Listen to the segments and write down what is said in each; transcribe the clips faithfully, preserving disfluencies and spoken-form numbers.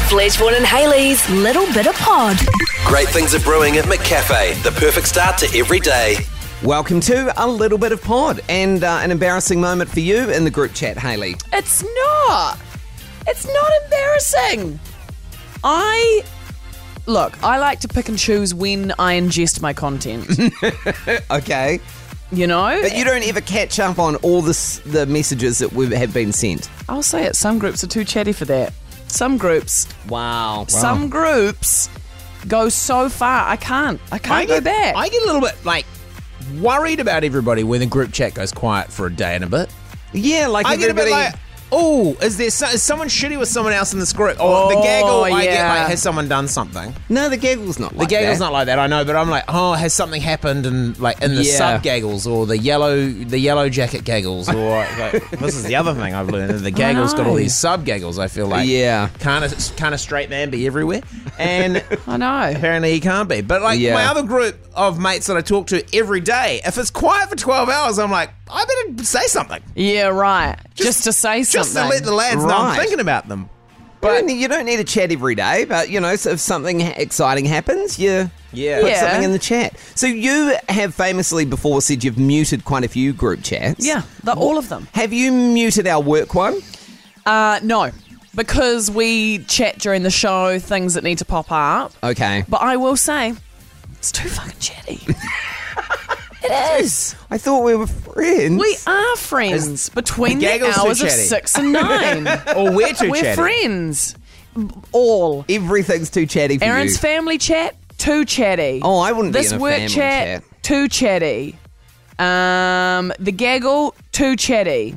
Fledgebourne and Hayley's Little Bit of Pod. Great things are brewing at McCafe. The perfect start to every day. Welcome to A Little Bit of Pod, and uh, an embarrassing moment for you in the group chat, Hayley. It's not. It's not embarrassing. I... Look, I like to pick and choose when I ingest my content. Okay. You know? But you don't ever catch up on all this, the messages that we have been sent. I'll say it, some groups are too chatty for that. Some groups... Wow. wow. Some groups go so far, I can't. I can't I go get, back. I get a little bit, like, worried about everybody when the group chat goes quiet for a day and a bit. Yeah, like I get a everybody... bit like, oh, is there so, is someone shitty with someone else in this group? Or the Oh, gaggle, I get yeah. like, has someone done something? No, the gaggle's not The like gaggle's that. not like that, I know, but I'm like, oh, has something happened in like in the Yeah. sub gaggles or the yellow the yellow jacket gaggles or like, this is the other thing I've learned. The gaggle's got all know. these sub gaggles. I feel like Yeah. can't a, can't a straight man be everywhere? And I know. apparently he can't be. But like Yeah. my other group of mates that I talk to every day, if it's quiet for twelve hours, I'm like, I better say something. Yeah, right. Just, to say Just something. to let the lads know I'm Right. thinking about them. But you don't, need, you don't need a chat every day, but, you know, so if something ha- exciting happens, you Yeah. put Yeah. something in the chat. So you have famously before said you've muted quite a few group chats. Yeah, the, all of them. Have you muted our work one? Uh, no, because we chat during the show, things that need to pop up. Okay. But I will say, it's too fucking chatty. It is. I thought we were friends. We are friends between the the gaggle's too hours of chatty. six and nine. Or we're too We're chatty. friends. All. Everything's too chatty for Aaron's you. family chat, too chatty. Oh, I wouldn't be This in a work family chat, chat. too chatty. Um, the gaggle, too chatty.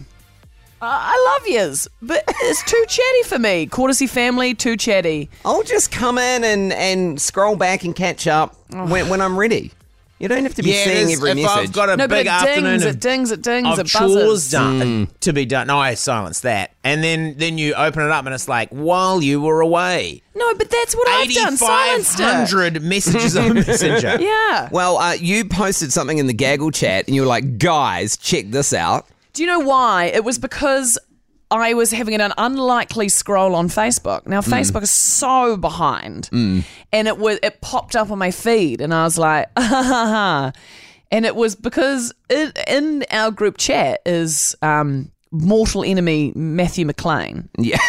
I, I love yous, but it's too chatty for me. Courtesy family, too chatty. I'll just come in and, and scroll back and catch up when, when I'm ready. You don't have to be Yeah, seeing there's- every if message. I've got a No, but big it afternoon dings, of, it dings, it dings, of it chores buzzes. done to be done. No, I silence that, and then then you open it up, and it's like while you were away, No, but that's what I've done. eighty-five Silenced it. hundred messages on Messenger. Yeah. well, uh, you posted something in the gaggle chat and you were like, guys, check this out. Do you know why? It was because I was having an unlikely scroll on Facebook. Now, Facebook is so behind. And it was it popped up on my feed, and I was like, ah, ha, ha, ha. And it was because it, in our group chat is um, mortal enemy Matthew McLean. Yeah.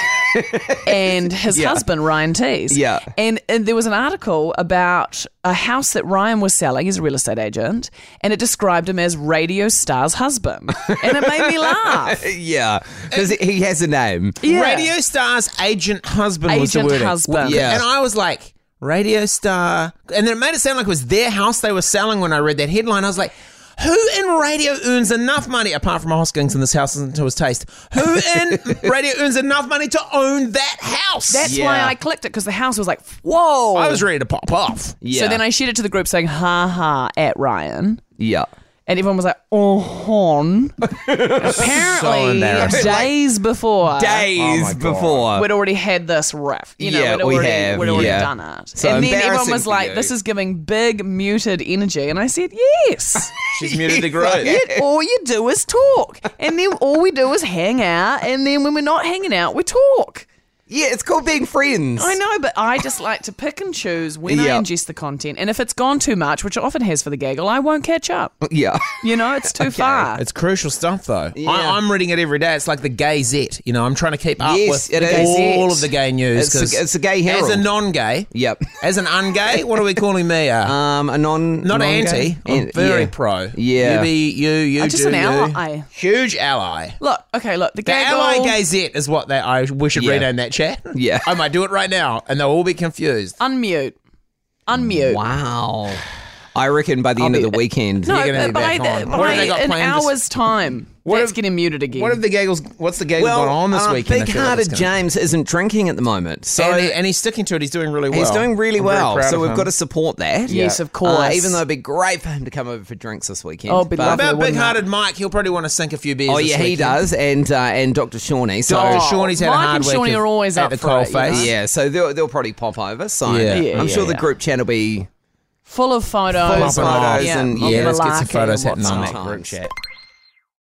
And his Yeah. husband, Ryan Tees. Yeah. And, and there was an article about a house that Ryan was selling. He's a real estate agent. And it described him as Radio Star's husband. And it made me laugh. yeah. Because he has a name. Yeah. Radio Star's agent husband was the Agent wording. husband. Yeah. And I was like, Radio Star, and then it made it sound like it was their house they were selling. When I read that headline, I was like, who in radio earns enough money, apart from Hoskins and this house isn't to his taste, who in radio earns enough money to own that house? That's Yeah. why I clicked it, because the house was like, whoa. I was ready to pop off. Yeah. So then I shared it to the group saying, ha ha, at Ryan. Yeah. And everyone was like, oh, hon. Apparently, embarrassing. days before. Days Oh my God. before. We'd already had this riff. You know, Yeah, we'd we already, have, we'd already yeah. done it. So and then everyone embarrassing was for like, you. this is giving big, muted energy. And I said, yes. She's muted the group. Yet all you do is talk. And then all we do is hang out. And then when we're not hanging out, we talk. Yeah, it's called being friends. I know, but I just like to pick and choose when Yeah. I ingest the content. And if it's gone too much, which it often has for the gaggle, I won't catch up. Yeah. You know, it's too far. It's crucial stuff, though. Yeah. I, I'm reading it every day. It's like the Gayzette. You know, I'm trying to keep up Yes, with it is. all of the gay news. It's a- 'cause it's a gay herald. As a non-gay. Yep. As an ungay, what are we calling me? Uh, Um, a non not non-gay? anti. I'm An- very yeah. pro. Yeah. You be you. You I'm just do an you. ally. Huge ally. Look, okay, look, the The gaggle. Ally Gazette is what they. I we should Yeah. rename that chat. Yeah. I might do it right now, and they'll all be confused. Unmute. Unmute. Wow. I reckon by the end be- of the weekend. No, You're gonna but be by, back the, on. by What have they got an planned this- hour's time, What that's if- getting muted again. What have the Gaggles? What's the Gaggle well, got on this uh, weekend? I feel like it's big-hearted gonna- James isn't drinking at the moment, so and, he, and he's sticking to it. He's doing really well. he's doing really I'm very well. proud So of we've him. got to support that. Yes, Yeah. of course. Uh, even though it'd be great for him to come over for drinks this weekend. Oh, it'd be But- lovely. About wouldn't big-hearted Mike, he'll probably want to sink a few beers. Oh this yeah, he weekend. does, and uh, and Doctor Shawnee. So Doctor Shawnee's had a Mike hard and week Shawnee of- are always at up the for coal it, you know? face. yeah, so they'll they'll probably pop over. So Yeah. Yeah, I'm yeah, sure the yeah. group chat will be Full of photos. Full of photos yeah, and- of yeah, let's get some malarkey photos and happening on whatnot. that group sometimes. chat.